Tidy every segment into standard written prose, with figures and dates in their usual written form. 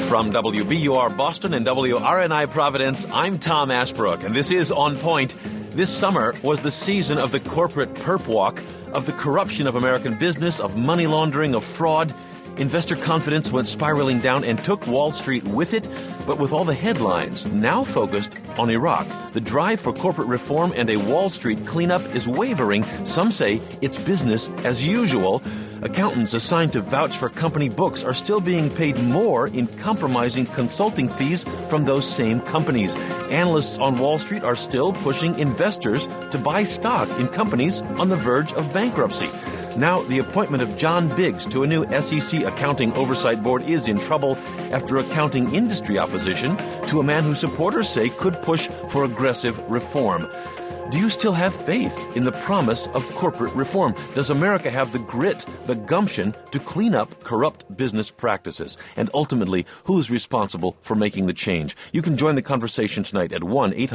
From WBUR Boston and WRNI Providence, I'm Tom Ashbrook, and this is On Point. This summer was the season of the corporate perp walk, of the corruption of American business, of money laundering, of fraud. Investor confidence went spiraling down and took Wall Street with it, but with all the headlines now focused on Iraq. The drive for corporate reform and a Wall Street cleanup is wavering. Some say it's business as usual. Accountants assigned to vouch for company books are still being paid more in compromising consulting fees from those same companies. Analysts on Wall Street are still pushing investors to buy stock in companies on the verge of bankruptcy. Now, the appointment of John Biggs to a new SEC accounting oversight board is in trouble after accounting industry opposition to a man whose supporters say could push for aggressive reform. Do you still have faith in the promise of corporate reform? Does America have the grit, the gumption to clean up corrupt business practices? And ultimately, who's responsible for making the change? You can join the conversation tonight at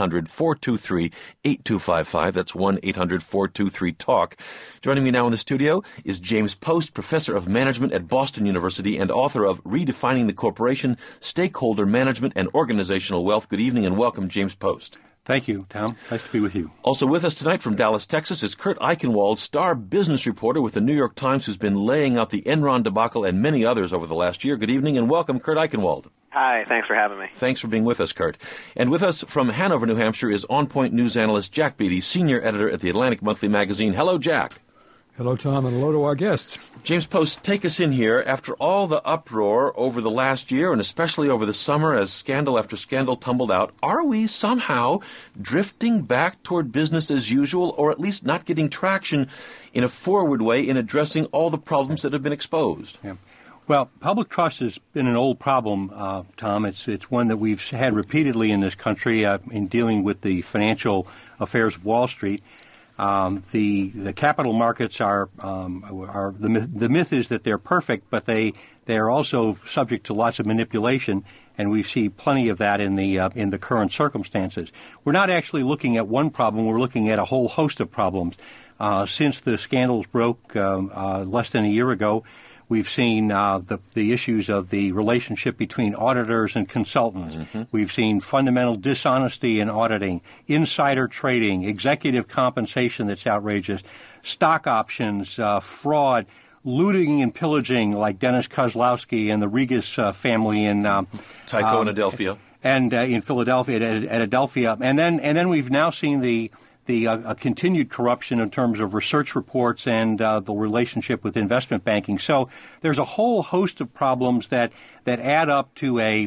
1-800-423-8255. That's 1-800-423-TALK. Joining me now in the studio is James Post, professor of management at Boston University and author of Redefining the Corporation, Stakeholder Management and Organizational Wealth. Good evening and welcome, James Post. Thank you, Tom. Nice to be with you. Also with us tonight from Dallas, Texas, is Kurt Eichenwald, star business reporter with the New York Times, who's been laying out the Enron debacle and many others over the last year. Good evening and welcome, Kurt Eichenwald. Hi, thanks for having me. Thanks for being with us, Kurt. And with us from Hanover, New Hampshire, is On Point news analyst Jack Beatty, senior editor at the Atlantic Monthly magazine. Hello, Jack. Hello, Tom, and hello to our guests. James Post, take us in here. After all the uproar over the last year, and especially over the summer as scandal after scandal tumbled out, are we somehow drifting back toward business as usual, or at least not getting traction in a forward way in addressing all the problems that have been exposed? Yeah. Well, public trust has been an old problem, Tom. It's one that we've had repeatedly in this country in dealing with the financial affairs of Wall Street. The capital markets are the myth is that they're perfect, but they are also subject to lots of manipulation, and we see plenty of that in the current circumstances. We're not actually looking at one problem; we're looking at a whole host of problems. Since the scandals broke less than a year ago, we've seen the issues of the relationship between auditors and consultants. Mm-hmm. We've seen fundamental dishonesty in auditing, insider trading, executive compensation that's outrageous, stock options, fraud, looting and pillaging like Dennis Kozlowski and the Regas family in Tyco and Adelphia. And in Philadelphia, at Adelphia. And then we've now seen the continued corruption in terms of research reports and the relationship with investment banking. So there's a whole host of problems that add up to a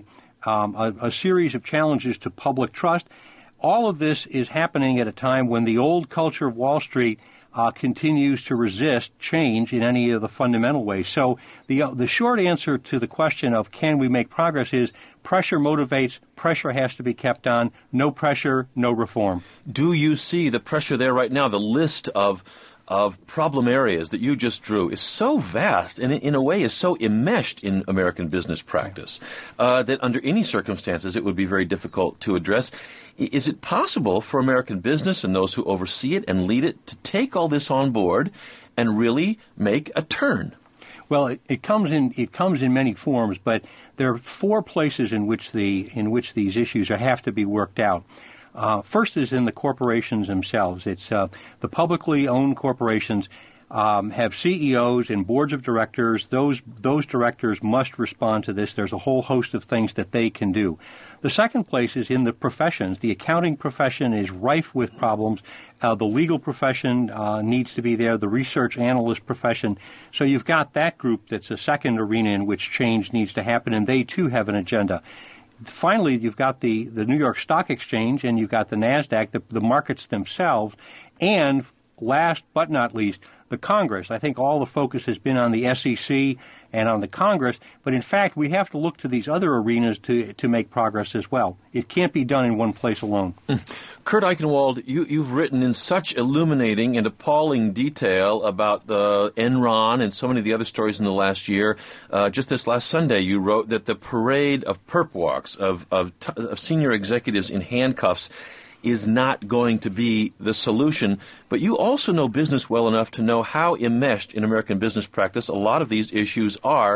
series of challenges to public trust. All of this is happening at a time when the old culture of Wall Street continues to resist change in any of the fundamental ways. So the short answer to the question of can we make progress is pressure motivates, pressure has to be kept on, no pressure, no reform. Do you see the pressure there right now? The list of problem areas that you just drew is so vast and in a way is so enmeshed in American business practice that under any circumstances it would be very difficult to address. Is it possible for American business and those who oversee it and lead it to take all this on board and really make a turn? Well, it comes in many forms, but there are four places in which these issues have to be worked out. First is in the corporations themselves. It's the publicly owned corporations have CEOs and boards of directors. Those directors must respond to this. There's a whole host of things that they can do. The second place is in the professions. The accounting profession is rife with problems. The legal profession needs to be there, the research analyst profession. So you've got that group that's a second arena in which change needs to happen, and they too have an agenda. Finally, you've got the New York Stock Exchange and you've got the NASDAQ, the markets themselves, and last but not least, the Congress. I think all the focus has been on the SEC and on the Congress, but in fact, we have to look to these other arenas to make progress as well. It can't be done in one place alone. Kurt Eichenwald, you've written in such illuminating and appalling detail about the Enron and so many of the other stories in the last year. Just this last Sunday, you wrote that the parade of perp walks of senior executives in handcuffs is not going to be the solution. But you also know business well enough to know how enmeshed in American business practice a lot of these issues are.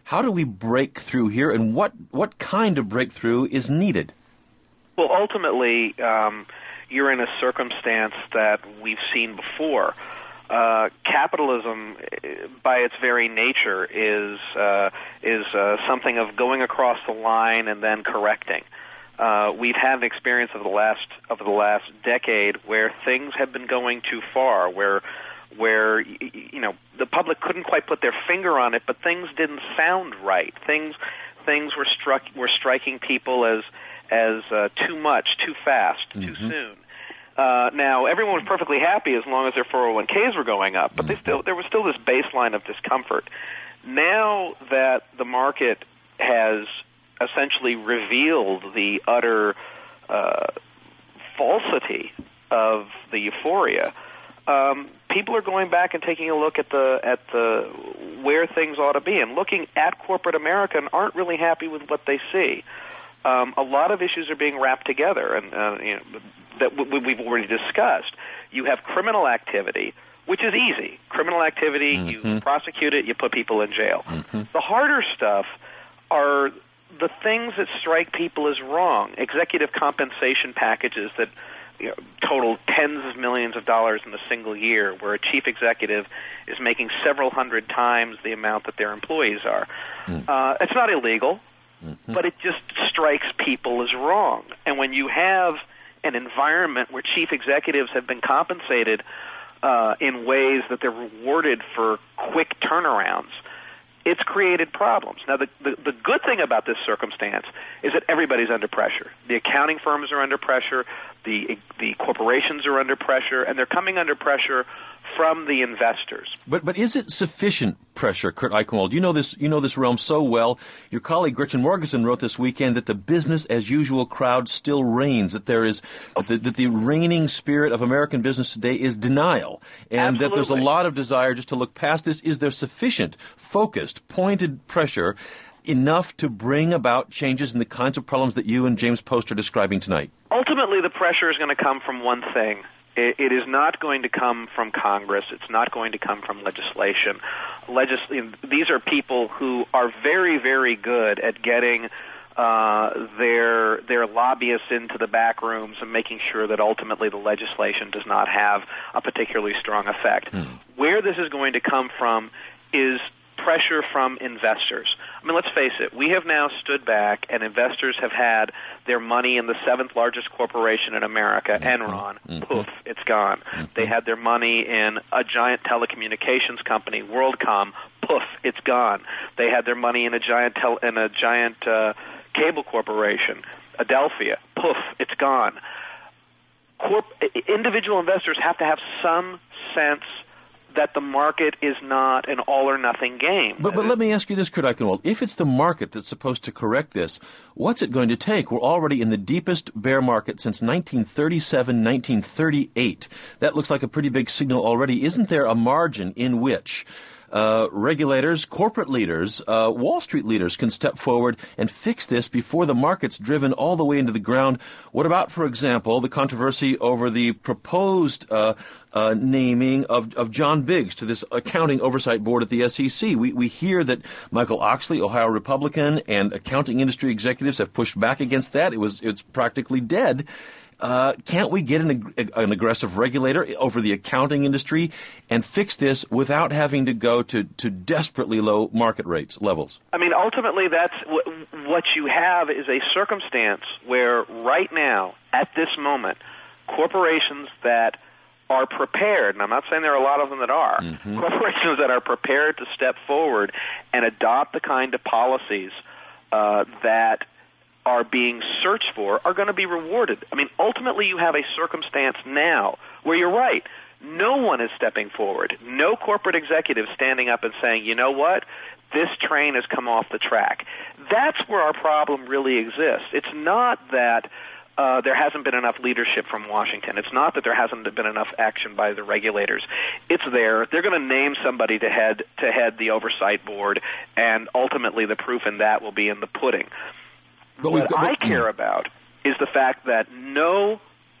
How do we break through here, and what kind of breakthrough is needed? Well, ultimately, you're in a circumstance that we've seen before. Capitalism, by its very nature, is something of going across the line and then correcting. We've had an experience of the last decade where things have been going too far, where the public couldn't quite put their finger on it, but things didn't sound right. Things were striking people as too much, too fast, too soon. Now, everyone was perfectly happy as long as their 401ks were going up, but there was still this baseline of discomfort. Now that the market has essentially revealed the utter falsity of the euphoria, people are going back and taking a look at the where things ought to be, and looking at corporate America and aren't really happy with what they see. A lot of issues are being wrapped together, and that we've already discussed. You have criminal activity, which is easy. Criminal activity, you prosecute it, you put people in jail. The harder stuff are the things that strike people as wrong. Executive compensation packages that total tens of millions of dollars in a single year, where a chief executive is making several hundred times the amount that their employees are. It's not illegal, but it just strikes people as wrong. And when you have an environment where chief executives have been compensated in ways that they're rewarded for quick turnarounds, it's created problems. Now, the good thing about this circumstance is that everybody's under pressure. The accounting firms are under pressure, the corporations are under pressure, and they're coming under pressure from the investors. But is it sufficient pressure, Kurt Eichenwald? You know this realm so well. Your colleague Gretchen Morgenson wrote this weekend that the business as usual crowd still reigns, that there is that the reigning spirit of American business today is denial, and Absolutely. that there's a lot of desire just to look past this. Is there sufficient, focused, pointed pressure enough to bring about changes in the kinds of problems that you and James Post are describing tonight? Ultimately, the pressure is going to come from one thing. It is not going to come from Congress. It's not going to come from legislation. These are people who are very, very good at getting their lobbyists into the back rooms and making sure that ultimately the legislation does not have a particularly strong effect. Where this is going to come from is pressure from investors. I mean, let's face it, we have now stood back and investors have had their money in the seventh largest corporation in America, Enron. Poof, it's gone. They had their money in a giant telecommunications company, WorldCom. Poof, it's gone. They had their money in a giant cable corporation, Adelphia. Poof, it's gone. Individual investors have to have some sense that the market is not an all-or-nothing game. But let me ask you this, Kurt Eichenwald. If it's the market that's supposed to correct this, what's it going to take? We're already in the deepest bear market since 1937, 1938. That looks like a pretty big signal already. Isn't there a margin in which regulators, corporate leaders, Wall Street leaders can step forward and fix this before the market's driven all the way into the ground? What about, for example, the controversy over the proposed naming of John Biggs to this accounting oversight board at the SEC? We hear that Michael Oxley, Ohio Republican, and accounting industry executives have pushed back against that. It's practically dead. Can't we get an aggressive regulator over the accounting industry and fix this without having to go to desperately low market rates levels? I mean, ultimately, that's what you have is a circumstance where right now, at this moment, corporations that are prepared, and I'm not saying there are a lot of them that are, corporations that are prepared to step forward and adopt the kind of policies that are being searched for are going to be rewarded. I mean, ultimately you have a circumstance now where you're right. No one is stepping forward. No corporate executive standing up and saying, you know what, this train has come off the track. That's where our problem really exists. It's not that there hasn't been enough leadership from Washington. It's not that there hasn't been enough action by the regulators. It's there. They're going to name somebody to head the oversight board, and ultimately the proof in that will be in the pudding. What I care about is the fact that no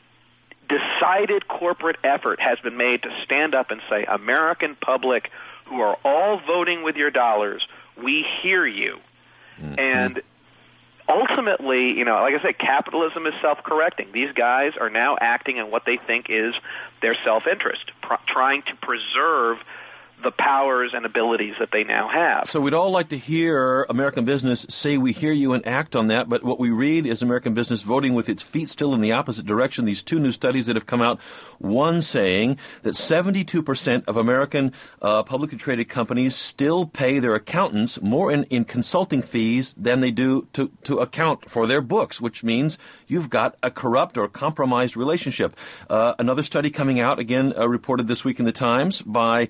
decided corporate effort has been made to stand up and say, American public, who are all voting with your dollars, we hear you. And ultimately, like I said, capitalism is self-correcting. These guys are now acting in what they think is their self-interest, trying to preserve the powers and abilities that they now have. So we'd all like to hear American business say we hear you and act on that, but what we read is American business voting with its feet still in the opposite direction. These two new studies that have come out, one saying that 72% of American publicly traded companies still pay their accountants more in consulting fees than they do to account for their books, which means you've got a corrupt or compromised relationship. Another study coming out, again, reported this week in the Times by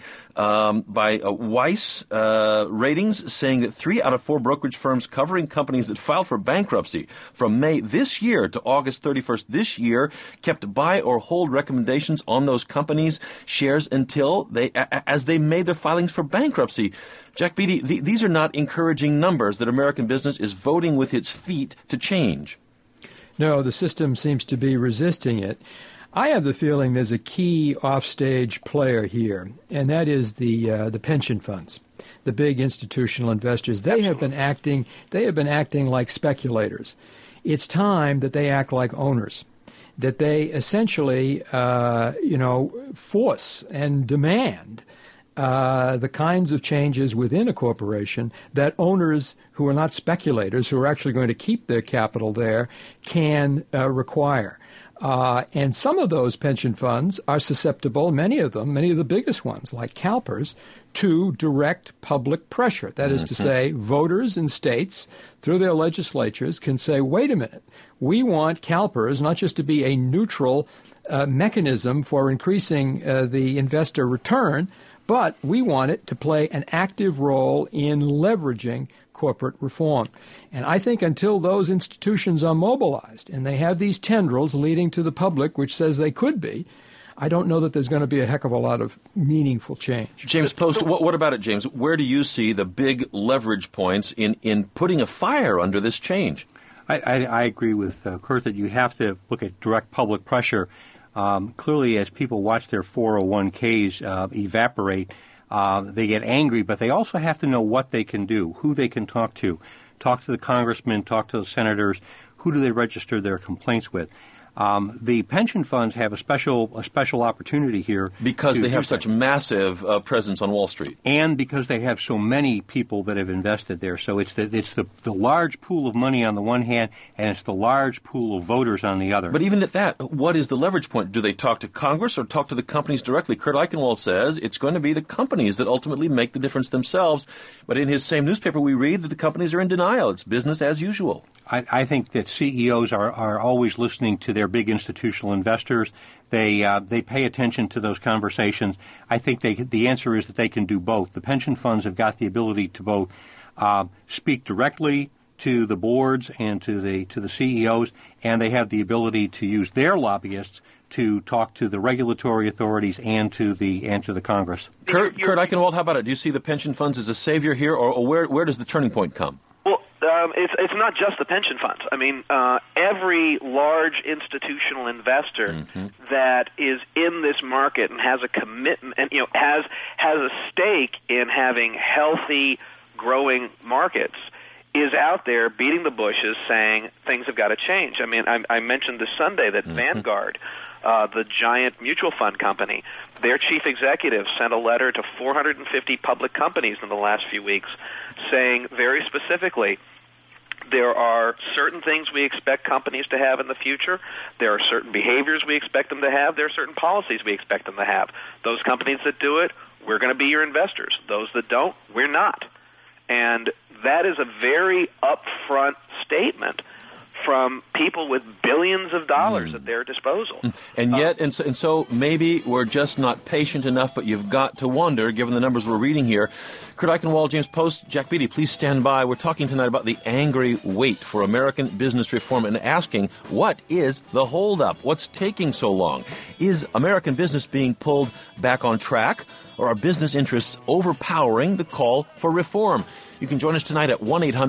Weiss Ratings, saying that 3 out of 4 brokerage firms covering companies that filed for bankruptcy from May this year to August 31st this year kept buy or hold recommendations on those companies' shares until as they made their filings for bankruptcy. Jack Beatty, these are not encouraging numbers that American business is voting with its feet to change. No, the system seems to be resisting it. I have the feeling there's a key offstage player here, and that is the pension funds, the big institutional investors. They have been acting like speculators. It's time that they act like owners, that they essentially, force and demand the kinds of changes within a corporation that owners who are not speculators, who are actually going to keep their capital there, can require. And some of those pension funds are susceptible, many of the biggest ones, like CalPERS, to direct public pressure. That is to say, voters in states, through their legislatures, can say, wait a minute, we want CalPERS not just to be a neutral mechanism for increasing the investor return, but we want it to play an active role in leveraging corporate reform. And I think until those institutions are mobilized and they have these tendrils leading to the public, which says they could be, I don't know that there's going to be a heck of a lot of meaningful change. James Post, what about it, James? Where do you see the big leverage points in putting a fire under this change? I agree with Kurt that you have to look at direct public pressure. Clearly, as people watch their 401ks evaporate, they get angry, but they also have to know what they can do, who they can talk to the congressmen, talk to the senators, who do they register their complaints with. The pension funds have a special opportunity here because they have such massive presence on Wall Street, and because they have so many people that have invested there. So it's the large pool of money on the one hand, and it's the large pool of voters on the other. But even at that, what is the leverage point? Do they talk to Congress or talk to the companies directly? Kurt Eichenwald says it's going to be the companies that ultimately make the difference themselves. But in his same newspaper, we read that the companies are in denial. It's business as usual. I think that CEOs are always listening to their big institutional investors. They pay attention to those conversations. I think the answer is that they can do both. The pension funds have got the ability to both speak directly to the boards and to the CEOs, and they have the ability to use their lobbyists to talk to the regulatory authorities and to the Congress. Kurt Eichenwald, how about it? Do you see the pension funds as a savior here, or where does the turning point come? It's not just the pension funds. I mean, every large institutional investor that is in this market and has a commitment, and has a stake in having healthy, growing markets, is out there beating the bushes, saying things have got to change. I mean, I mentioned this Sunday that Vanguard, the giant mutual fund company, their chief executive sent a letter to 450 public companies in the last few weeks, saying very specifically, there are certain things we expect companies to have in the future. There are certain behaviors we expect them to have. There are certain policies we expect them to have. Those companies that do it, we're going to be your investors. Those that don't, we're not. And that is a very upfront statement from people with billions of dollars at their disposal. And yet, and so maybe we're just not patient enough, but you've got to wonder, given the numbers we're reading here. Kurt Eichenwald, James Post, Jack Beatty, please stand by. We're talking tonight about the angry wait for American business reform and asking, what is the holdup? What's taking so long? Is American business being pulled back on track, or are business interests overpowering the call for reform? You can join us tonight at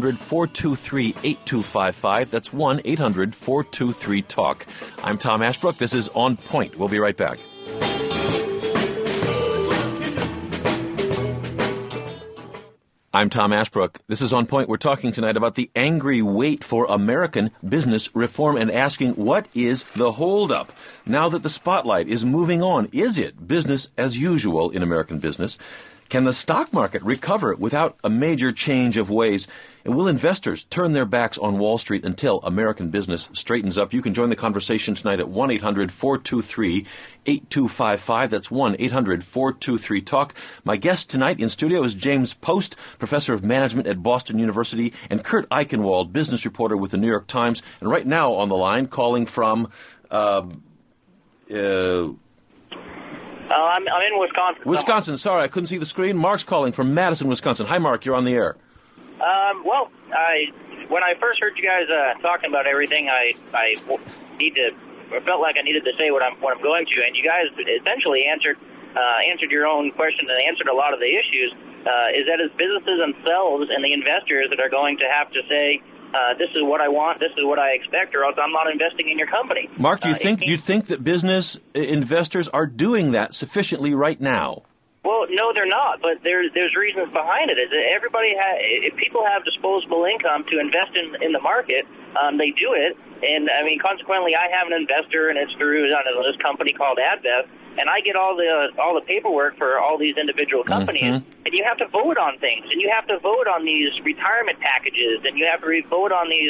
1-800-423-8255. That's 1-800-423-TALK. I'm Tom Ashbrook. This is On Point. We'll be right back. I'm Tom Ashbrook. This is On Point. We're talking tonight about the angry wait for American business reform and asking what is the holdup now that the spotlight is moving on. Is it business as usual in American business? Can the stock market recover without a major change of ways? And will investors turn their backs on Wall Street until American business straightens up? You can join the conversation tonight at 1-800-423-8255. That's 1-800-423-TALK. My guest tonight in studio is James Post, professor of management at Boston University, and Kurt Eichenwald, business reporter with the New York Times. And right now on the line, calling from... I'm in Wisconsin. Wisconsin, sorry, I couldn't see the screen. Mark's calling from Madison, Wisconsin. Hi, Mark, you're on the air. When I first heard you guys talking about everything, I felt like I needed to say what I'm going to, and you guys essentially answered your own question and answered a lot of the issues. Is that it's businesses themselves and the investors that are going to have to say, this is what I want, this is what I expect, or else I'm not investing in your company. Mark, do you think that business investors are doing that sufficiently right now? Well, no, they're not, but there's reasons behind it. Is that if people have disposable income to invest in the market, they do it. And I mean, consequently, I have an investor, and it's through this company called Advest, and I get all the paperwork for all these individual companies. And you have to vote on things, and you have to vote on these retirement packages, and you have to vote on these.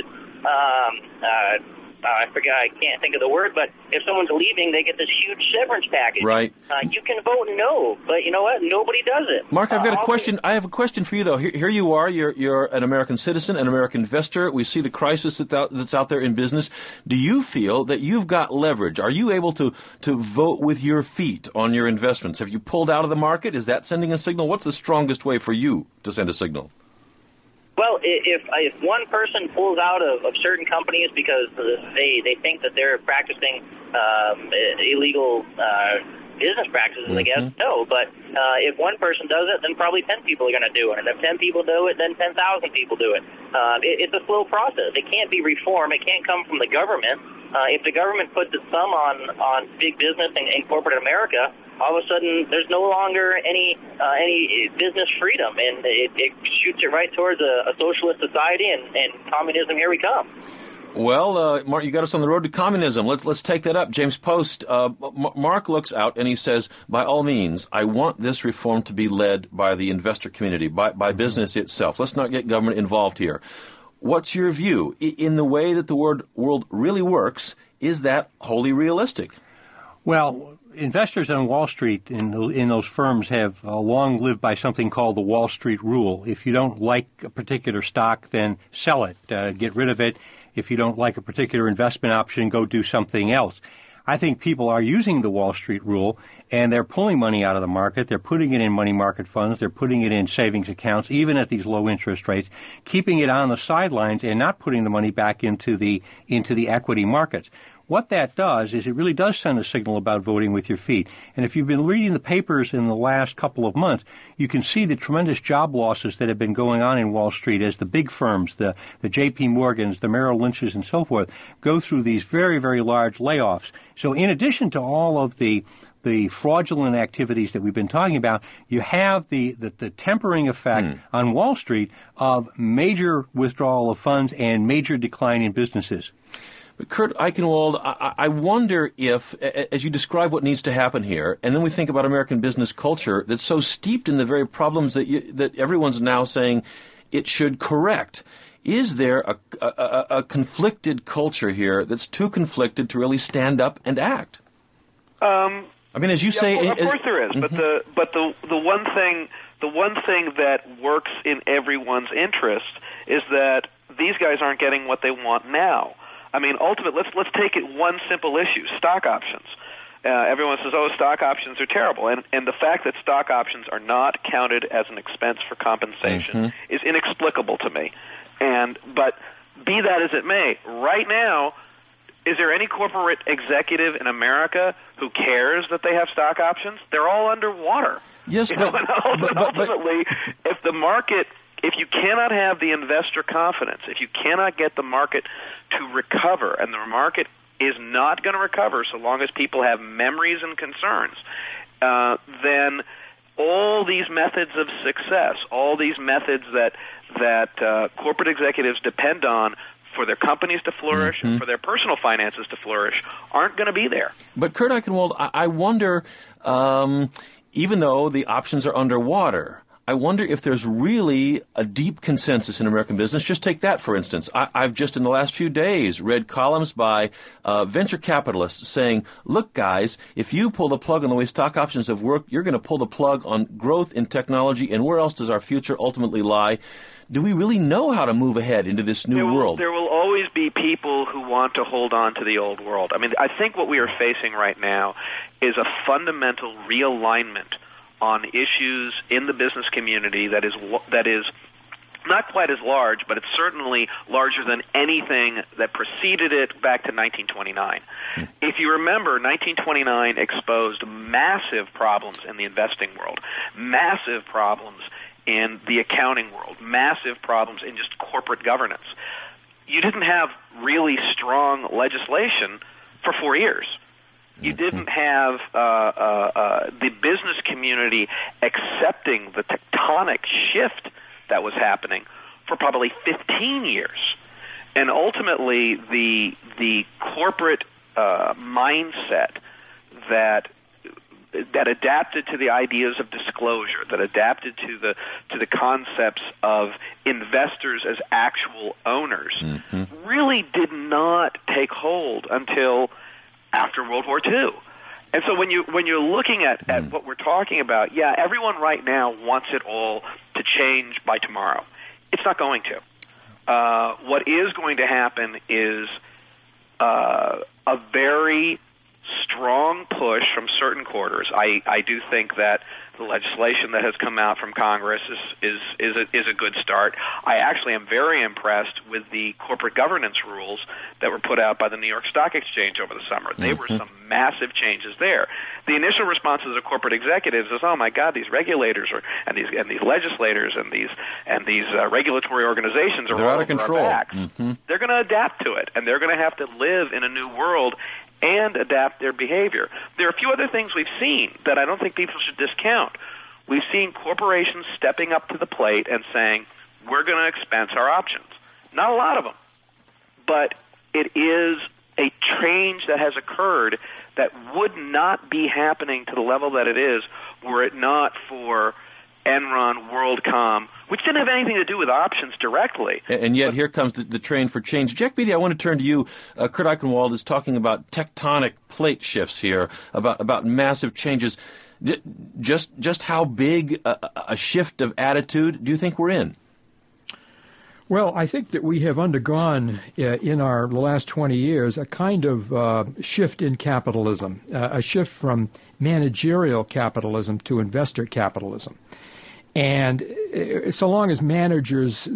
I forget, I can't think of the word, but if someone's leaving, they get this huge severance package. Right. You can vote no, but you know what? Nobody does it. Mark, I've got a question. I have a question for you, though. Here you are. You're an American citizen, an American investor. We see the crisis that's out there in business. Do you feel that you've got leverage? Are you able to vote with your feet on your investments? Have you pulled out of the market? Is that sending a signal? What's the strongest way for you to send a signal? Well, if one person pulls out of certain companies because they think that they're practicing illegal business practices, I guess, no. But if one person does it, then probably 10 people are going to do it. And if 10 people do it, then 10,000 people do it. It's a slow process. It can't be reform. It can't come from the government. If the government puts its thumb on big business in corporate America, all of a sudden there's no longer any business freedom, and it shoots it right towards a socialist society and communism. Here we come. Well, Mark, you got us on the road to communism. Let's take that up. James Post, Mark looks out and he says, by all means, I want this reform to be led by the investor community, by business itself. Let's not get government involved here. What's your view? In the way that the world really works, is that wholly realistic? Well, investors on Wall Street in those firms have long lived by something called the Wall Street rule. If you don't like a particular stock, then sell it, get rid of it. If you don't like a particular investment option, go do something else. I think people are using the Wall Street rule, and they're pulling money out of the market. They're putting it in money market funds. They're putting it in savings accounts, even at these low interest rates, keeping it on the sidelines and not putting the money back into the equity markets. What that does is it really does send a signal about voting with your feet. And if you've been reading the papers in the last couple of months, you can see the tremendous job losses that have been going on in Wall Street as the big firms, the J.P. Morgans, the Merrill Lynches, and so forth, go through these very, very large layoffs. So in addition to all of the fraudulent activities that we've been talking about, you have the tempering effect on Wall Street of major withdrawal of funds and major decline in businesses. But Kurt Eichenwald, I wonder if, as you describe what needs to happen here, and then we think about American business culture that's so steeped in the very problems that everyone's now saying it should correct, is there a conflicted culture here that's too conflicted to really stand up and act? I mean, as you say, well, of course there is. But the one thing that works in everyone's interest is that these guys aren't getting what they want now. I mean, ultimately, let's take it one simple issue: stock options. Everyone says, "Oh, stock options are terrible," and the fact that stock options are not counted as an expense for compensation is inexplicable to me. But be that as it may, right now, is there any corporate executive in America who cares that they have stock options? They're all underwater. Yes, but ultimately, if the market. If you cannot have the investor confidence, if you cannot get the market to recover, and the market is not going to recover so long as people have memories and concerns, then all these methods of success, all these methods that corporate executives depend on for their companies to flourish and for their personal finances to flourish, aren't going to be there. But Kurt Eichenwald, I wonder, even though the options are underwater, I wonder if there's really a deep consensus in American business. Just take that, for instance. I've just in the last few days read columns by venture capitalists saying, look, guys, if you pull the plug on the way stock options have worked, you're going to pull the plug on growth in technology, and where else does our future ultimately lie? Do we really know how to move ahead into this new world? There will always be people who want to hold on to the old world. I mean, I think what we are facing right now is a fundamental realignment on issues in the business community that is not quite as large, but it's certainly larger than anything that preceded it back to 1929. If you remember, 1929 exposed massive problems in the investing world, massive problems in the accounting world, massive problems in just corporate governance. You didn't have really strong legislation for 4 years. You didn't have the business community accepting the tectonic shift that was happening for probably 15 years. And ultimately, the corporate mindset that adapted to the ideas of disclosure, that adapted to the concepts of investors as actual owners, really did not take hold until after World War II. And so when you're looking at what we're talking about, yeah, everyone right now wants it all to change by tomorrow. It's not going to. What is going to happen is a very strong push from certain quarters. I do think that the legislation that has come out from Congress is a good start. I actually am very impressed with the corporate governance rules that were put out by the New York Stock Exchange over the summer. They were some massive changes there. The initial responses of corporate executives is, "Oh my God, these regulators and these legislators and these regulatory organizations are they're all out of control. Our backs." They're going to adapt to it, and they're going to have to live in a new world and adapt their behavior. There are a few other things we've seen that I don't think people should discount. We've seen corporations stepping up to the plate and saying, we're going to expense our options. Not a lot of them, but it is a change that has occurred that would not be happening to the level that it is were it not for Enron, WorldCom, which didn't have anything to do with options directly. And yet here comes the train for change. Jack Beatty, I want to turn to you. Kurt Eichenwald is talking about tectonic plate shifts here, about massive changes. Just how big a shift of attitude do you think we're in? Well, I think that we have undergone in the last 20 years a kind of shift in capitalism, a shift from managerial capitalism to investor capitalism. And so long as managers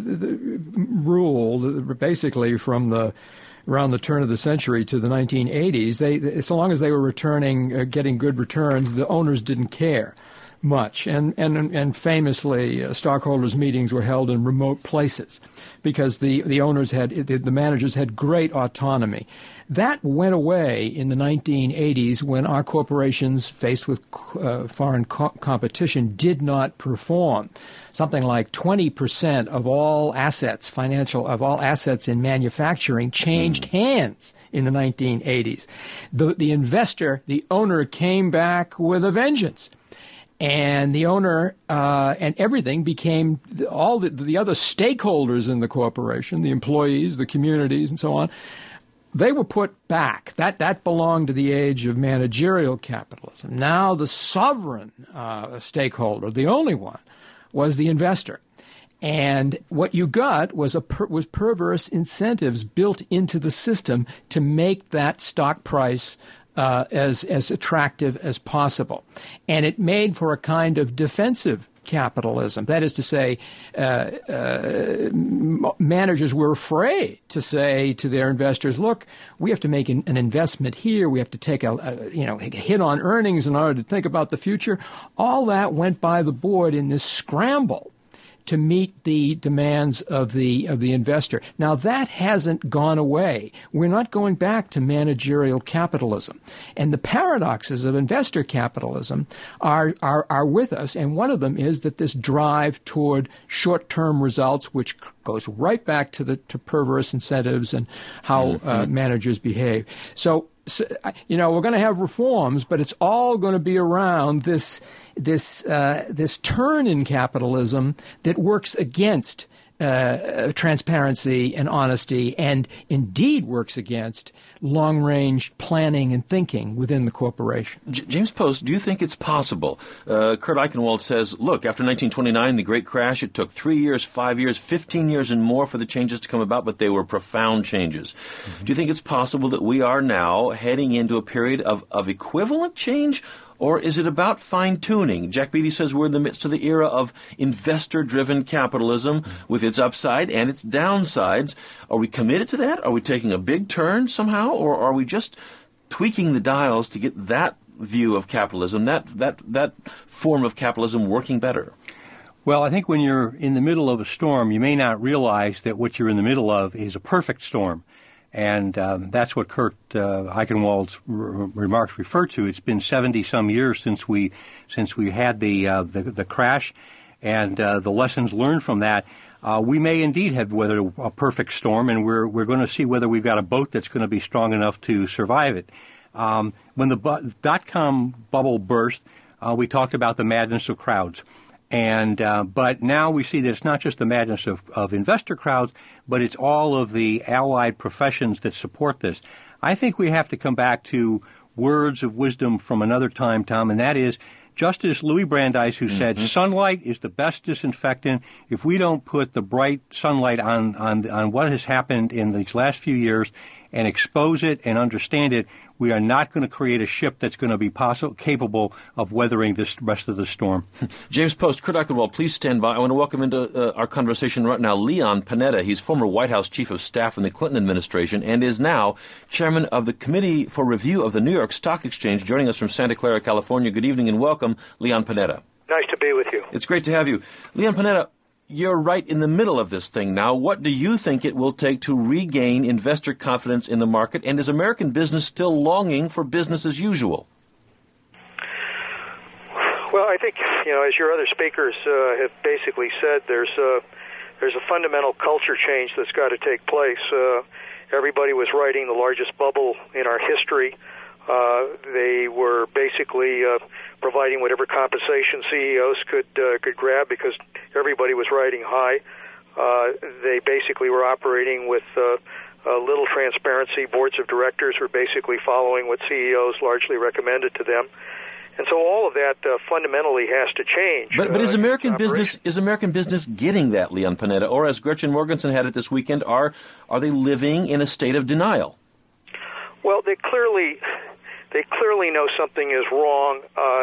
ruled, basically from around the turn of the century to the 1980s, so long as they were getting good returns, the owners didn't care much. And famously, stockholders' meetings were held in remote places because the managers had great autonomy. That went away in the 1980s when our corporations, faced with foreign competition, did not perform. Something like 20% of all assets, in manufacturing, changed hands in the 1980s. The investor, the owner, came back with a vengeance. And the owner and everything became all the other stakeholders in the corporation, the employees, the communities, and so on. They were put back. That belonged to the age of managerial capitalism. Now the sovereign stakeholder, the only one, was the investor. And what you got was perverse incentives built into the system to make that stock price as attractive as possible. And it made for a kind of defensive capitalism. That is to say, managers were afraid to say to their investors, look, we have to make an investment here. We have to take a hit on earnings in order to think about the future. All that went by the board in this scramble to meet the demands of the investor. Now, that hasn't gone away. We're not going back to managerial capitalism. And the paradoxes of investor capitalism are with us, and one of them is that this drive toward short-term results, which goes right back to perverse incentives and how managers behave. So, we're going to have reforms, but it's all going to be around this turn in capitalism that works against transparency and honesty, and indeed works against long-range planning and thinking within the corporation. James Post, do you think it's possible? Kurt Eichenwald says, look, after 1929, the Great Crash, it took 3 years, 5 years, 15 years and more for the changes to come about, but they were profound changes. Mm-hmm. Do you think it's possible that we are now heading into a period of equivalent change? Or is it about fine-tuning? Jack Beatty says we're in the midst of the era of investor-driven capitalism with its upside and its downsides. Are we committed to that? Are we taking a big turn somehow? Or are we just tweaking the dials to get that view of capitalism, that form of capitalism working better? Well, I think when you're in the middle of a storm, you may not realize that what you're in the middle of is a perfect storm. And that's what Kurt Eichenwald's remarks refer to. It's been 70-some years since we had the crash, and the lessons learned from that. We may indeed have weathered a perfect storm, and we're going to see whether we've got a boat that's going to be strong enough to survive it. When the dot-com bubble burst, we talked about the madness of crowds. But now we see that it's not just the madness of investor crowds, but it's all of the allied professions that support this. I think we have to come back to words of wisdom from another time, Tom, and that is Justice Louis Brandeis, who said, sunlight is the best disinfectant. If we don't put the bright sunlight on what has happened in these last few years and expose it and understand it, we are not going to create a ship that's going to be capable of weathering this rest of the storm. James Post, Kurt Eichenwald, please stand by. I want to welcome into our conversation right now Leon Panetta. He's former White House Chief of Staff in the Clinton administration and is now chairman of the Committee for Review of the New York Stock Exchange, joining us from Santa Clara, California. Good evening and welcome, Leon Panetta. Nice to be with you. It's great to have you. Leon Panetta, you're right in the middle of this thing now. What do you think it will take to regain investor confidence in the market? And is American business still longing for business as usual? Well, I think, as your other speakers have basically said, there's a fundamental culture change that's got to take place. Everybody was writing the largest bubble in our history. They were basically providing whatever compensation CEOs could grab because everybody was riding high. They basically were operating with little transparency. Boards of directors were basically following what CEOs largely recommended to them. And so all of that fundamentally has to change. But is American business getting that, Leon Panetta? Or as Gretchen Morgenson had it this weekend, are they living in a state of denial? Well, they clearly know something is wrong.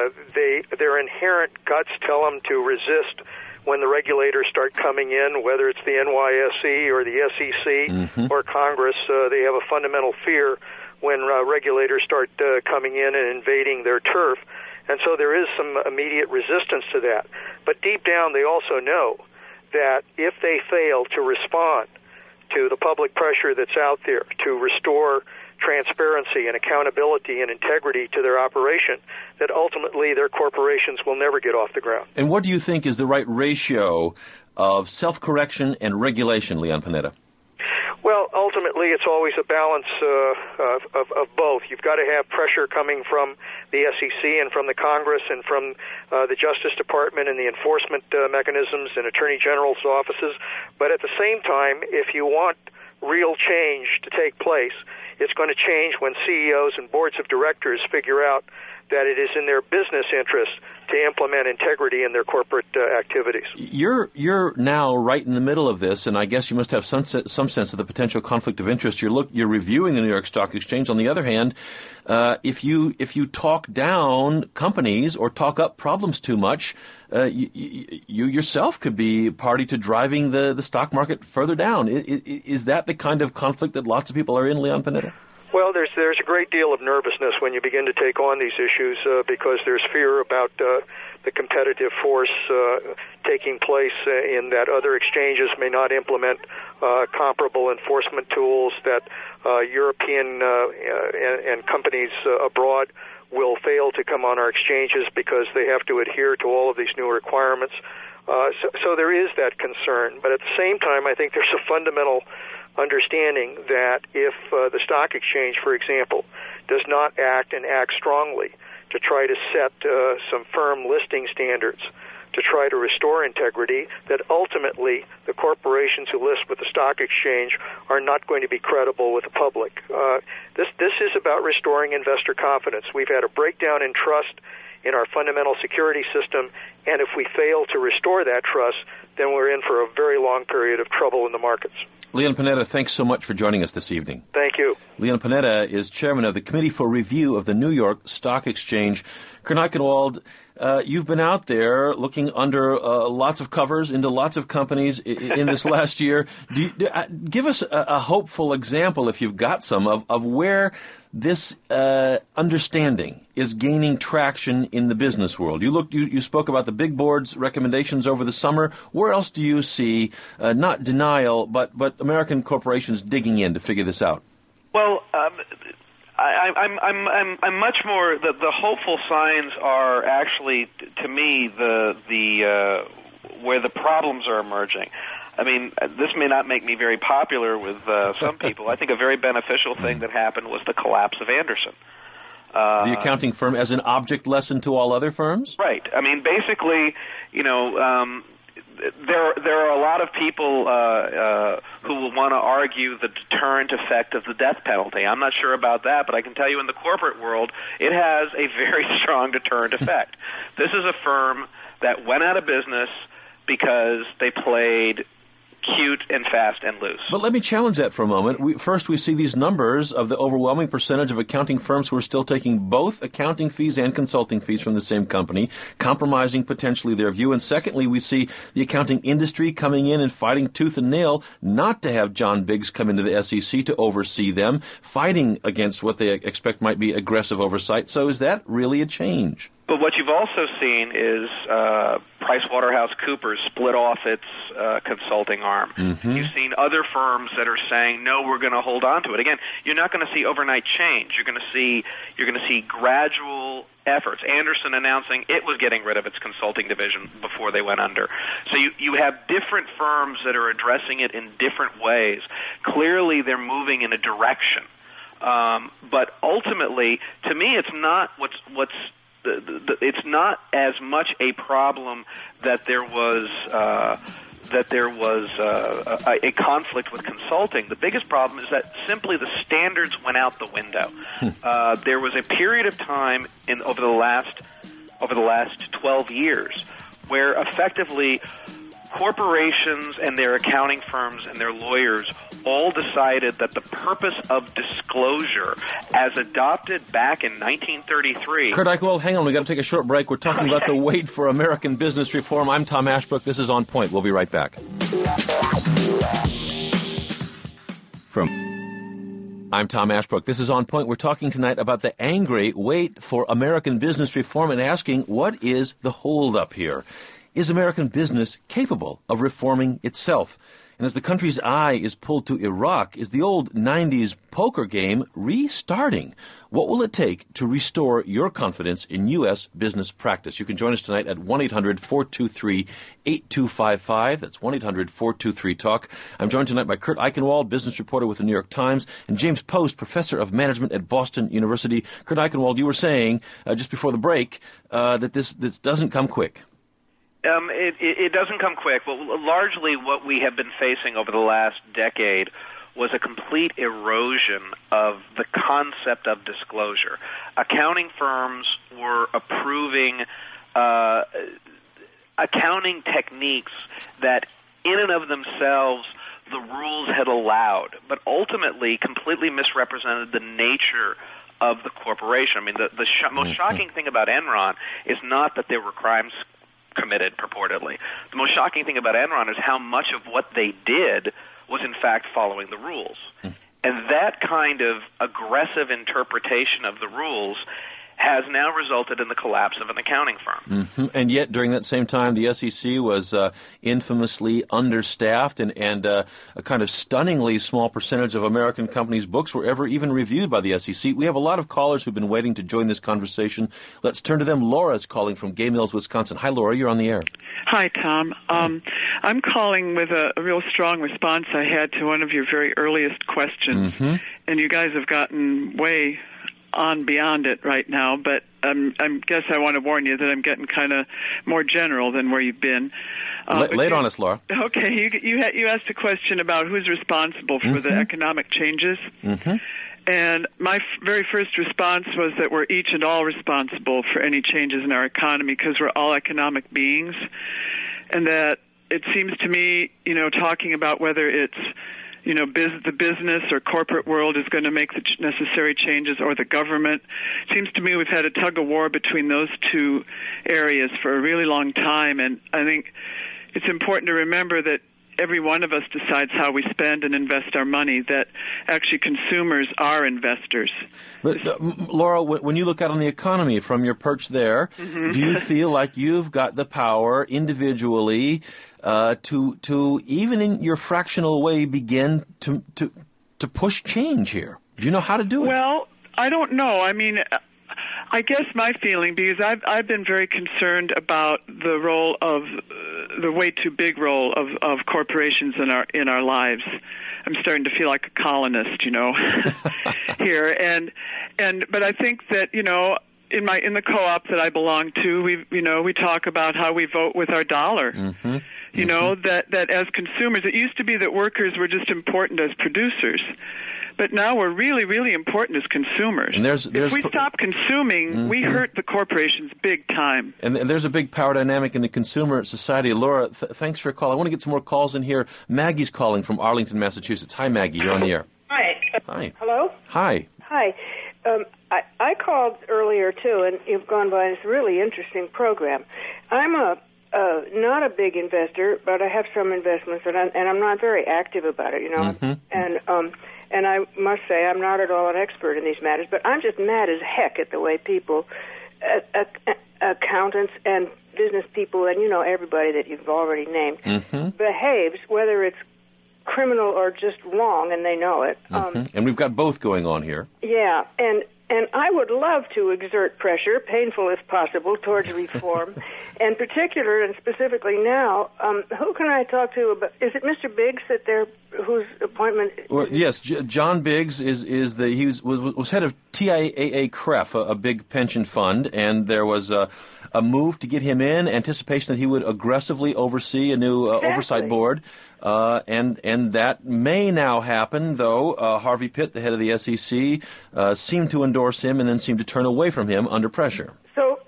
Their inherent guts tell them to resist when the regulators start coming in, whether it's the NYSE or the SEC or Congress. They have a fundamental fear when regulators start coming in and invading their turf. And so there is some immediate resistance to that. But deep down, they also know that if they fail to respond to the public pressure that's out there to restore transparency and accountability and integrity to their operation, that ultimately their corporations will never get off the ground. And what do you think is the right ratio of self-correction and regulation, Leon Panetta? Well, ultimately, it's always a balance of both. You've got to have pressure coming from the SEC and from the Congress and from the Justice Department and the enforcement mechanisms and Attorney General's offices. But at the same time, if you want real change to take place, it's going to change when CEOs and boards of directors figure out that it is in their business interest to implement integrity in their corporate activities. You're now right in the middle of this, and I guess you must have some sense of the potential conflict of interest. You're reviewing the New York Stock Exchange. On the other hand, if you talk down companies or talk up problems too much, you yourself could be party to driving the stock market further down. Is that the kind of conflict that lots of people are in, Leon Panetta? Well, there's a great deal of nervousness when you begin to take on these issues because there's fear about the competitive force taking place in that other exchanges may not implement comparable enforcement tools, that European and companies abroad will fail to come on our exchanges because they have to adhere to all of these new requirements. So there is that concern. But at the same time, I think there's a fundamental understanding that if the stock exchange, for example, does not act strongly to try to set some firm listing standards, to try to restore integrity, that ultimately the corporations who list with the stock exchange are not going to be credible with the public. This is about restoring investor confidence. We've had a breakdown in trust in our fundamental security system, and if we fail to restore that trust, then we're in for a very long period of trouble in the markets. Leon Panetta, thanks so much for joining us this evening. Thank you. Leon Panetta is chairman of the Committee for Review of the New York Stock Exchange. Kurt Eichenwald, you've been out there looking under lots of covers into lots of companies in this last year. Give us a hopeful example, if you've got some, of where this understanding is gaining traction in the business world. You spoke about the big board's recommendations over the summer. Where else do you see not denial, but American corporations digging in to figure this out? Well, I'm much more. The hopeful signs are actually, to me, the where the problems are emerging. I mean, this may not make me very popular with some people. I think a very beneficial thing that happened was the collapse of Andersen. The accounting firm as an object lesson to all other firms? Right. I mean, basically, there are a lot of people who will want to argue the deterrent effect of the death penalty. I'm not sure about that, but I can tell you in the corporate world, it has a very strong deterrent effect. This is a firm that went out of business because they played cute and fast and loose. But let me challenge that for a moment. First, we see these numbers of the overwhelming percentage of accounting firms who are still taking both accounting fees and consulting fees from the same company, compromising potentially their view. And secondly, we see the accounting industry coming in and fighting tooth and nail not to have John Biggs come into the SEC to oversee them, fighting against what they expect might be aggressive oversight. So is that really a change? But what you've also seen is PricewaterhouseCoopers split off its consulting arm. Mm-hmm. You've seen other firms that are saying, no, we're going to hold on to it. Again, you're not going to see overnight change. You're going to see gradual efforts. Andersen announcing it was getting rid of its consulting division before they went under. So you have different firms that are addressing it in different ways. Clearly, they're moving in a direction. But ultimately, to me, it's not it's not as much a problem that there was a conflict with consulting. The biggest problem is that simply the standards went out the window. There was a period of time over the last 12 years where effectively corporations and their accounting firms and their lawyers all decided that the purpose of disclosure, as adopted back in 1933... Kurt Eichenwald, hang on. We've got to take a short break. We're talking about the wait for American business reform. I'm Tom Ashbrook. This is On Point. We'll be right back. I'm Tom Ashbrook. This is On Point. We're talking tonight about the angry wait for American business reform and asking, what is the holdup here? Is American business capable of reforming itself? And as the country's eye is pulled to Iraq, is the old 90s poker game restarting? What will it take to restore your confidence in U.S. business practice? You can join us tonight at 1-800-423-8255. That's 1-800-423-TALK. I'm joined tonight by Kurt Eichenwald, business reporter with the New York Times, and James Post, professor of management at Boston University. Kurt Eichenwald, you were saying just before the break that this doesn't come quick. It doesn't come quick. Well, largely what we have been facing over the last decade was a complete erosion of the concept of disclosure. Accounting firms were approving accounting techniques that in and of themselves the rules had allowed, but ultimately completely misrepresented the nature of the corporation. I mean, the most shocking thing about Enron is not that there were crimes committed purportedly. The most shocking thing about Enron is how much of what they did was in fact following the rules. And that kind of aggressive interpretation of the rules has now resulted in the collapse of an accounting firm. Mm-hmm. And yet, during that same time, the SEC was infamously understaffed, and a kind of stunningly small percentage of American companies' books were ever even reviewed by the SEC. We have a lot of callers who've been waiting to join this conversation. Let's turn to them. Laura's calling from Gay Mills, Wisconsin. Hi, Laura. You're on the air. Hi, Tom. I'm calling with a real strong response I had to one of your very earliest questions. Mm-hmm. And you guys have gotten way on beyond it right now, but I guess I want to warn you that I'm getting kind of more general than where you've been. Lay it on us, Laura. Okay, you asked a question about who's responsible for the economic changes, and my very first response was that we're each and all responsible for any changes in our economy because we're all economic beings, and that it seems to me, talking about whether it's the business or corporate world is going to make the necessary changes, or the government. It seems to me we've had a tug of war between those two areas for a really long time, and I think it's important to remember that every one of us decides how we spend and invest our money, that actually consumers are investors. But, Laura, when you look out on the economy from your perch there, do you feel like you've got the power individually to even in your fractional way begin to push change here? Do you know how to do it? Well, I don't know. I mean, I guess my feeling, because I've been very concerned about the role of the way too big role of corporations in our lives. I'm starting to feel like a colonist, here, but I think that in the co-op that I belong to, we talk about how we vote with our dollar. That as consumers, it used to be that workers were just important as producers. But now we're really, really important as consumers. And if we stop consuming, we hurt the corporations big time. And there's a big power dynamic in the consumer society. Laura, thanks for your call. I want to get some more calls in here. Maggie's calling from Arlington, Massachusetts. Hi, Maggie. You're on the air. Hi. Hi. Hello? Hi. Hi. I called earlier, too, and you've gone by this really interesting program. I'm not a big investor, but I have some investments, and I'm not very active about it, And I must say, I'm not at all an expert in these matters, but I'm just mad as heck at the way people, accountants and business people, and everybody that you've already named, behaves, whether it's criminal or just wrong, and they know it. And we've got both going on here. Yeah, and I would love to exert pressure, painful if possible, towards reform, and particular and specifically now, who can I talk to about? Is it Mr. Biggs whose appointment? Well, yes, John Biggs was head of TIAA-CREF, a big pension fund, and there was a move to get him in, anticipation that he would aggressively oversee a new oversight board. And that may now happen, though Harvey Pitt, the head of the SEC, seemed to endorse him and then seemed to turn away from him under pressure. So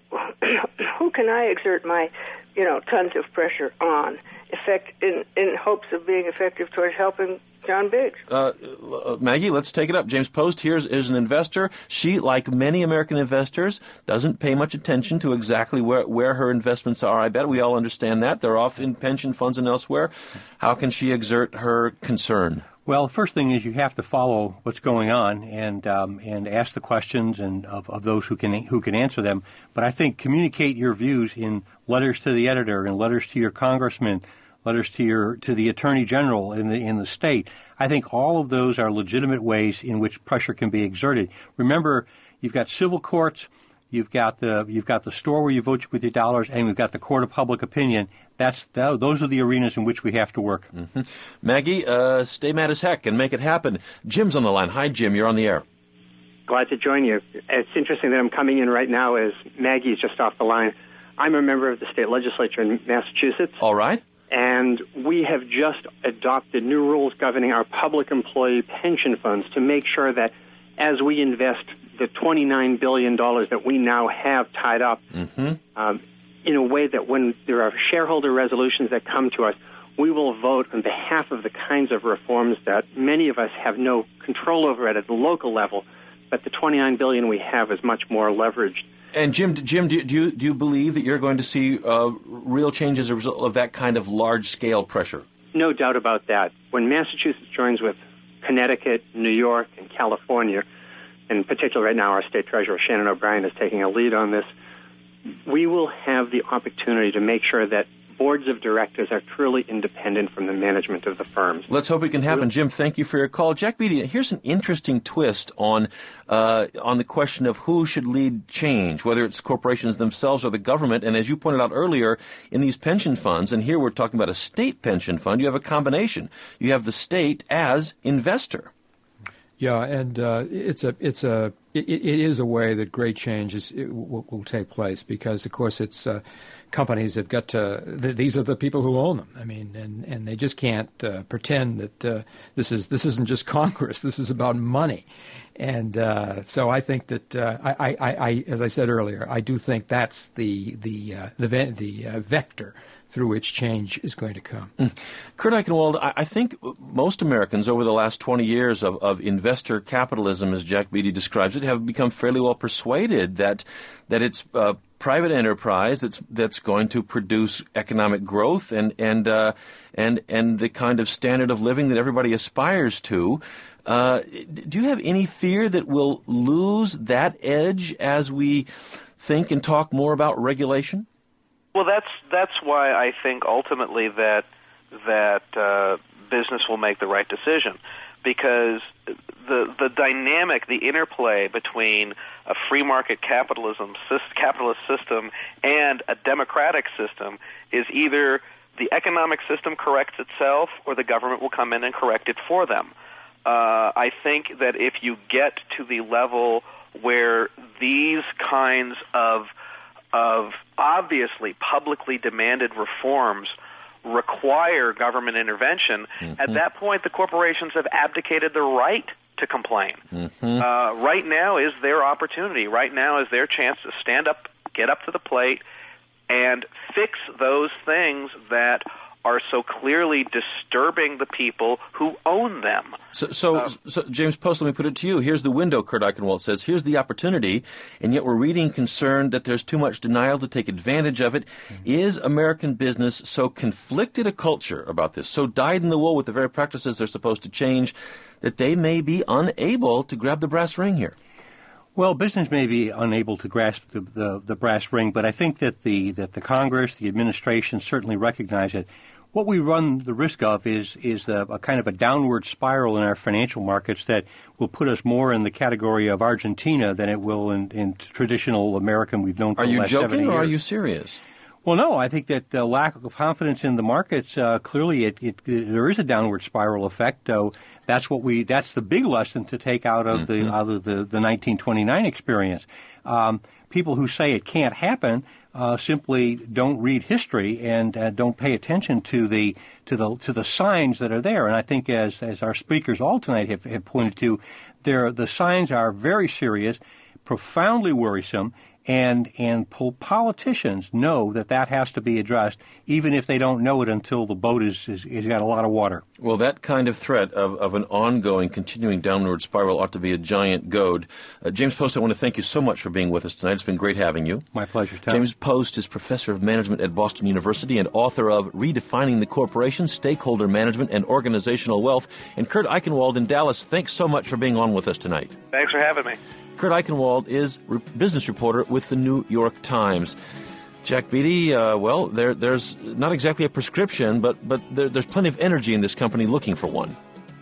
who can I exert my, tons of pressure on, in hopes of being effective towards helping John Biggs? Maggie, let's take it up. James Post here is an investor. She, like many American investors, doesn't pay much attention to exactly where her investments are. I bet we all understand that. They're off in pension funds and elsewhere. How can she exert her concern? Well, the first thing is you have to follow what's going on and ask the questions and of those who can answer them. But I think communicate your views in letters to the editor and letters to your congressman, letters to the attorney general in the state. I think all of those are legitimate ways in which pressure can be exerted. Remember, you've got civil courts, you've got the store where you vote with your dollars, and we've got the court of public opinion. Those are the arenas in which we have to work. Maggie, stay mad as heck and make it happen. Jim's on the line. Hi, Jim. You're on the air. Glad to join you. It's interesting that I'm coming in right now as Maggie's just off the line. I'm a member of the state legislature in Massachusetts. All right. And we have just adopted new rules governing our public employee pension funds to make sure that as we invest the $29 billion that we now have tied up in a way that when there are shareholder resolutions that come to us, we will vote on behalf of the kinds of reforms that many of us have no control over at the local level, but the $29 billion we have is much more leveraged. And Jim, do you believe that you're going to see real change as a result of that kind of large-scale pressure? No doubt about that. When Massachusetts joins with Connecticut, New York, and California, in particular right now our State Treasurer Shannon O'Brien is taking a lead on this, we will have the opportunity to make sure that boards of directors are truly independent from the management of the firms. Let's hope it can happen. Jim, thank you for your call. Jack Beatty, here's an interesting twist on the question of who should lead change, whether it's corporations themselves or the government. And as you pointed out earlier, in these pension funds, and here we're talking about a state pension fund, you have a combination. You have the state as investor. Yeah, and it is a way that great change will take place because, of course, it's companies have got to. These are the people who own them. I mean, and they just can't pretend that this isn't just Congress. This is about money, and so I think that I as I said earlier, I do think that's the vector through which change is going to come. Kurt Eichenwald, I think most Americans over the last 20 years of investor capitalism, as Jack Beatty describes it, have become fairly well persuaded that it's private enterprise that's going to produce economic growth and the kind of standard of living that everybody aspires to. Do you have any fear that we'll lose that edge as we think and talk more about regulation? Well, that's why I think ultimately that business will make the right decision, because the dynamic, the interplay between a free market capitalist system and a democratic system is either the economic system corrects itself or the government will come in and correct it for them. I think that if you get to the level where these kinds of obviously publicly demanded reforms require government intervention, at that point the corporations have abdicated the right to complain. Right now is their opportunity. Right now is their chance to stand up, get up to the plate, and fix those things that are so clearly disturbing the people who own them. So James Post, let me put it to you. Here's the window, Kurt Eichenwald says. Here's the opportunity, and yet we're reading concerned that there's too much denial to take advantage of it. Is American business so conflicted a culture about this, so dyed in the wool with the very practices they're supposed to change, that they may be unable to grab the brass ring here? Well, business may be unable to grasp the brass ring, but I think that the Congress, the administration certainly recognize it. What we run the risk of is a kind of a downward spiral in our financial markets that will put us more in the category of Argentina than it will in traditional American we've known for the last 70 years. Are you joking or are you serious? Well, no, I think that the lack of confidence in the markets, clearly there is a downward spiral effect. That's the big lesson to take out of the 1929 experience. People who say it can't happen simply don't read history and don't pay attention to the signs that are there. And I think as our speakers all tonight have pointed to, the signs are very serious, profoundly worrisome. And politicians know that has to be addressed, even if they don't know it until the boat is got a lot of water. Well, that kind of threat of an ongoing, continuing downward spiral ought to be a giant goad. James Post, I want to thank you so much for being with us tonight. It's been great having you. My pleasure, Tom. James Post is professor of management at Boston University and author of Redefining the Corporation, Stakeholder Management, and Organizational Wealth. And Kurt Eichenwald in Dallas, thanks so much for being on with us tonight. Thanks for having me. Kurt Eichenwald is business reporter with the New York Times. Jack Beatty, there's not exactly a prescription, but there's plenty of energy in this company looking for one.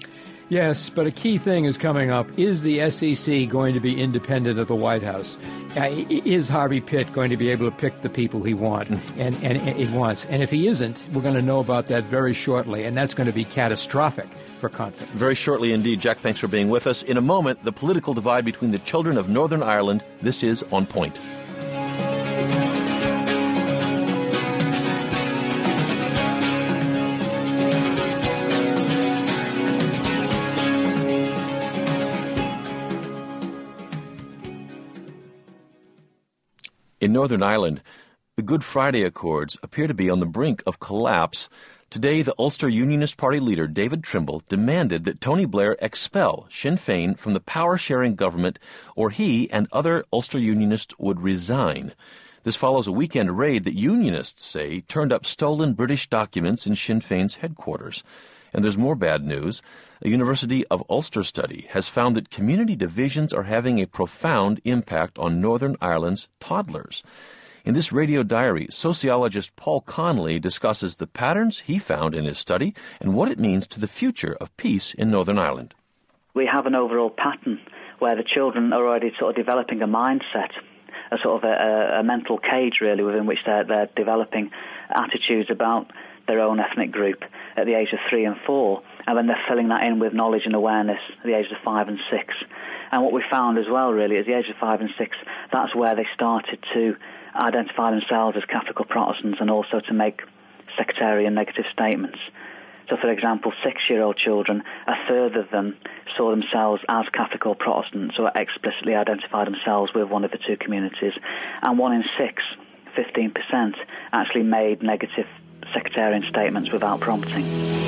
Yes, but a key thing is coming up. Is the SEC going to be independent of the White House? Is Harvey Pitt going to be able to pick the people he wants? And he wants? And if he isn't, we're going to know about that very shortly, and that's going to be catastrophic for confidence. Very shortly indeed. Jack, thanks for being with us. In a moment, the political divide between the children of Northern Ireland. This is On Point. In Northern Ireland, the Good Friday Accords appear to be on the brink of collapse. Today, the Ulster Unionist Party leader, David Trimble, demanded that Tony Blair expel Sinn Féin from the power-sharing government, or he and other Ulster Unionists would resign. This follows a weekend raid that Unionists say turned up stolen British documents in Sinn Féin's headquarters. And there's more bad news. A University of Ulster study has found that community divisions are having a profound impact on Northern Ireland's toddlers. In this radio diary, sociologist Paul Connolly discusses the patterns he found in his study and what it means to the future of peace in Northern Ireland. We have an overall pattern where the children are already sort of developing a mindset, a sort of a mental cage, really, within which they're developing attitudes about their own ethnic group at the age of 3 and 4, and then they're filling that in with knowledge and awareness at the ages of 5 and 6. And what we found as well, really, at the age of 5 and 6, that's where they started to identify themselves as Catholic or Protestants and also to make sectarian negative statements. So, for example, 6-year-old children, a third of them saw themselves as Catholic or Protestants or explicitly identified themselves with one of the two communities. And 1 in 6, 15%, actually made negative sectarian statements without prompting.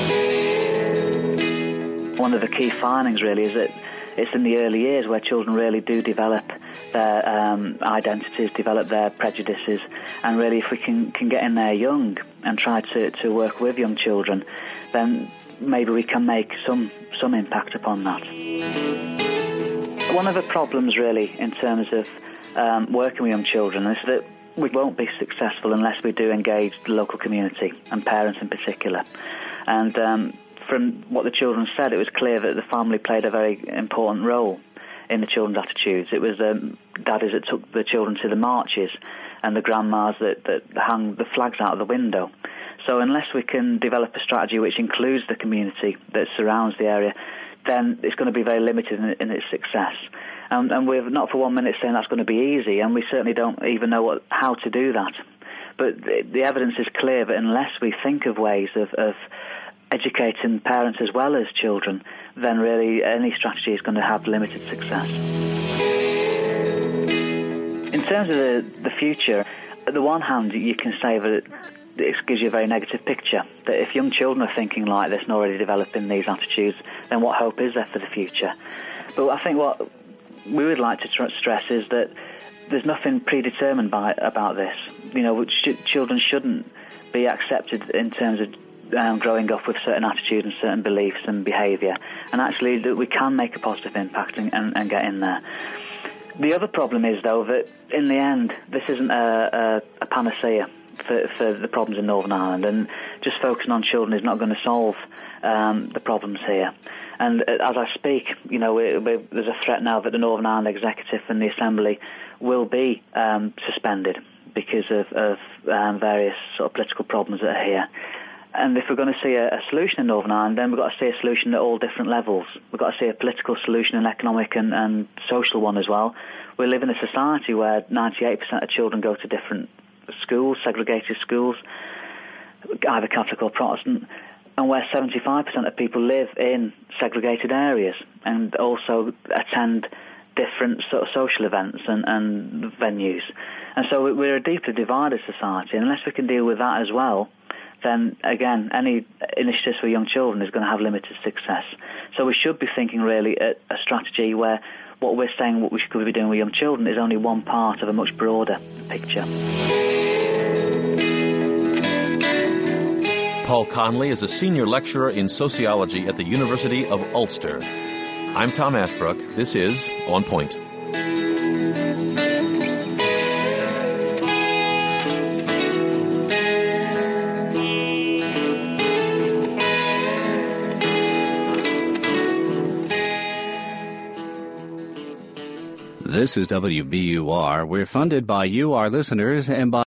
One of the key findings, really, is that it's in the early years where children really do develop their identities, develop their prejudices, and really if we can get in there young and try to work with young children, then maybe we can make some impact upon that. One of the problems really in terms of working with young children is that we won't be successful unless we do engage the local community and parents in particular. And from what the children said, it was clear that the family played a very important role in the children's attitudes. It was daddies that took the children to the marches and the grandmas that hung the flags out of the window. So unless we can develop a strategy which includes the community that surrounds the area, then it's going to be very limited in its success. And we're not for 1 minute saying that's going to be easy, and we certainly don't even know how to do that. But the evidence is clear that unless we think of ways of educating parents as well as children, then really any strategy is going to have limited success. In terms of the future, at the one hand, you can say that it gives you a very negative picture, that if young children are thinking like this and already developing these attitudes, then what hope is there for the future? But I think what we would like to stress is that there's nothing predetermined about this. You know, children shouldn't be accepted in terms of growing up with certain attitudes and certain beliefs and behaviour, and actually that we can make a positive impact and get in there. The other problem is, though, that in the end, this isn't a panacea for the problems in Northern Ireland, and just focusing on children is not going to solve the problems here. And as I speak, you know, there's a threat now that the Northern Ireland Executive and the Assembly will be suspended because of various sort of political problems that are here. And if we're going to see a solution in Northern Ireland, then we've got to see a solution at all different levels. We've got to see a political solution, an economic and social one as well. We live in a society where 98% of children go to different schools, segregated schools, either Catholic or Protestant, and where 75% of people live in segregated areas and also attend different sort of social events and venues. And so we're a deeply divided society, and unless we can deal with that as well, then again, any initiatives for young children is going to have limited success. So we should be thinking really at a strategy where what we're saying what we should be doing with young children is only one part of a much broader picture. Paul Connolly is a senior lecturer in sociology at the University of Ulster. I'm Tom Ashbrook. This is On Point. This is WBUR. We're funded by you, our listeners, and by